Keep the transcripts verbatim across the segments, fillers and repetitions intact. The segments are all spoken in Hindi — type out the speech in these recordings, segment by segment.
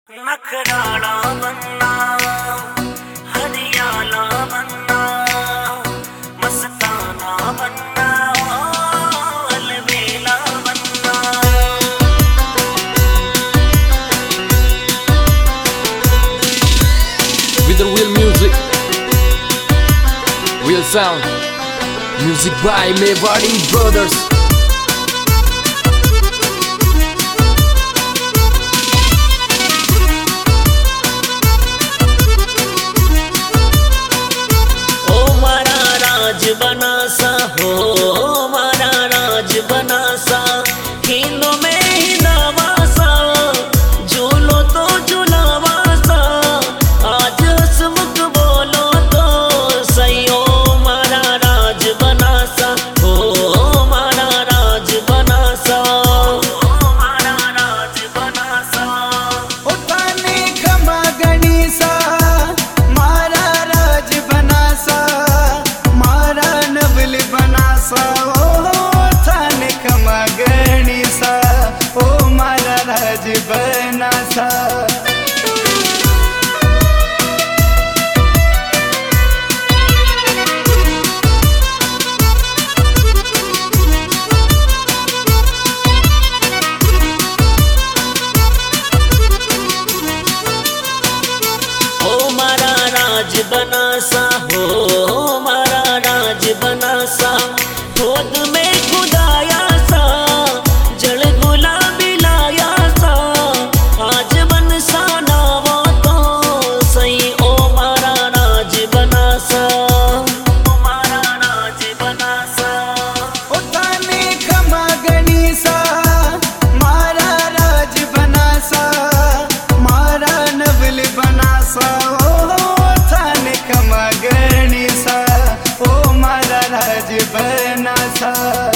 नखराला बनना, हरियाला बनना, मस्ताना बनना, अलबेला बनना। With the real music, real sound, music by Mewari Brothers. बना सा हो मारा राज बना सा, हिंदों में हिंदावा सा, झूलो तो झुलावा सा, आज हंसमुख बोलो तो सही हो। मारा राज बना सा हो मारा राज बना सा, मारा राज बना सा। उताने खमा गणिसा मारा राज बना सा, मारा नवल बना सा, ओ थाने खमा गणिसा, ओ मारा राज बना सा। राज बना सा हो मारा राज बना सा, खुद में खुदाया सा, जड़ गुलाबी लाया सा, आज बन सा ना वो तो सही। ओ मारा राज बना सा, ओ मारा राज बना सा। उताने खमा गणिसा मारा राज बना सा, मारा नवल बना सा, खमा गणिसा, ओ मारा राज बना सा।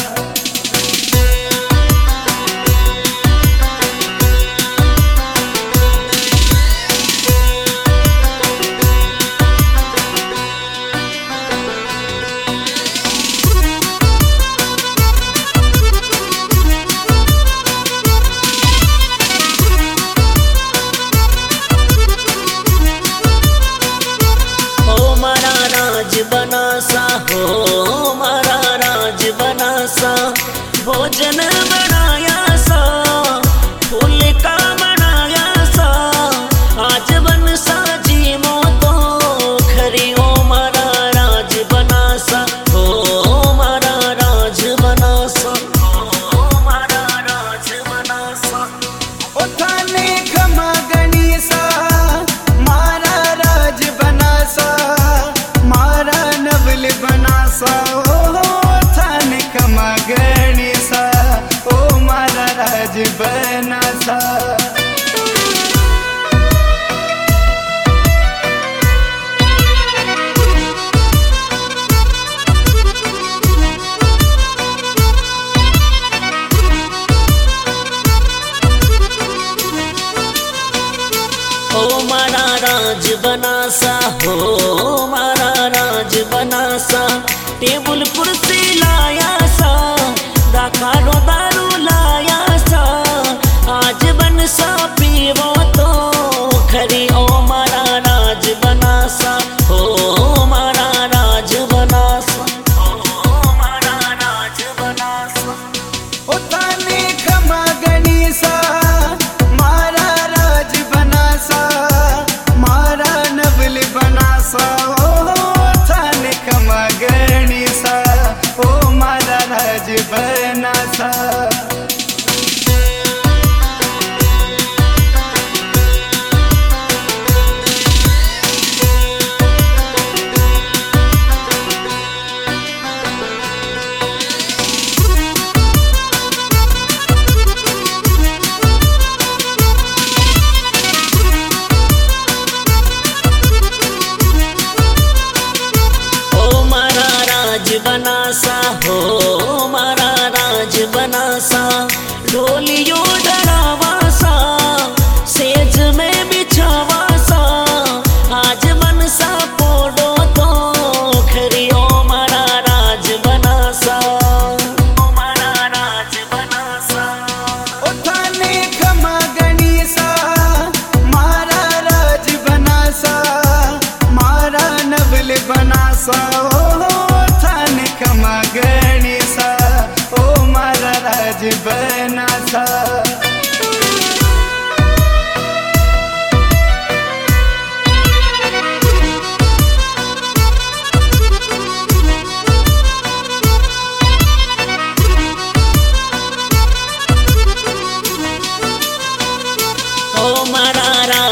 बना सा हो मारा राज बना सा, भोजन बनाया सा, फूल का बनाया सा, आज बन सा जीवो तो खरी। ओ मारा राज बना सा हो मारा राज बना सा, हो मारा राज बना सा। उठाने खमा गणिसा मारा राज बना सा, मारा नवल बना सा, ओ थाने खमा गणिसा, ओ मारा राज बना सा। ओ मारा राज बना सा हो मारा राज बना सा, टेबल कुर्सी लाया सा, दाखारो दारू लाया सा, आज बन सा पीवो तो खरी। ओ मारा राज बना सा हो मारा राज बना सा, हो मारा राज बना सा। उताने खमा गणिसा मारा राज बना सा, मारा नवल बना सा, ओ थाने खमा गणिसा, ओ मारा राज बना सा।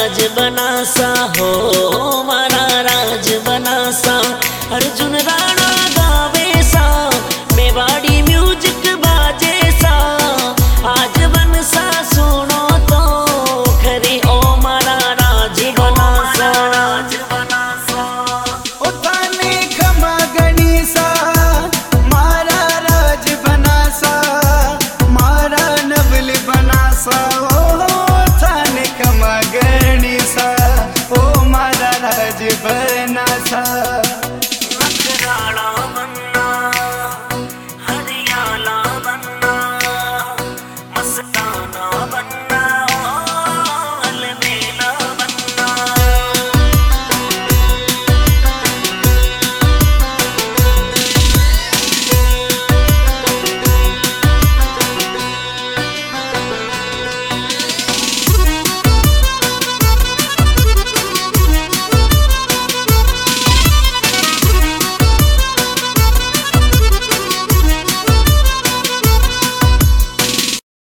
राज बनासा हो मारा राज बनासा अर्जुन राणा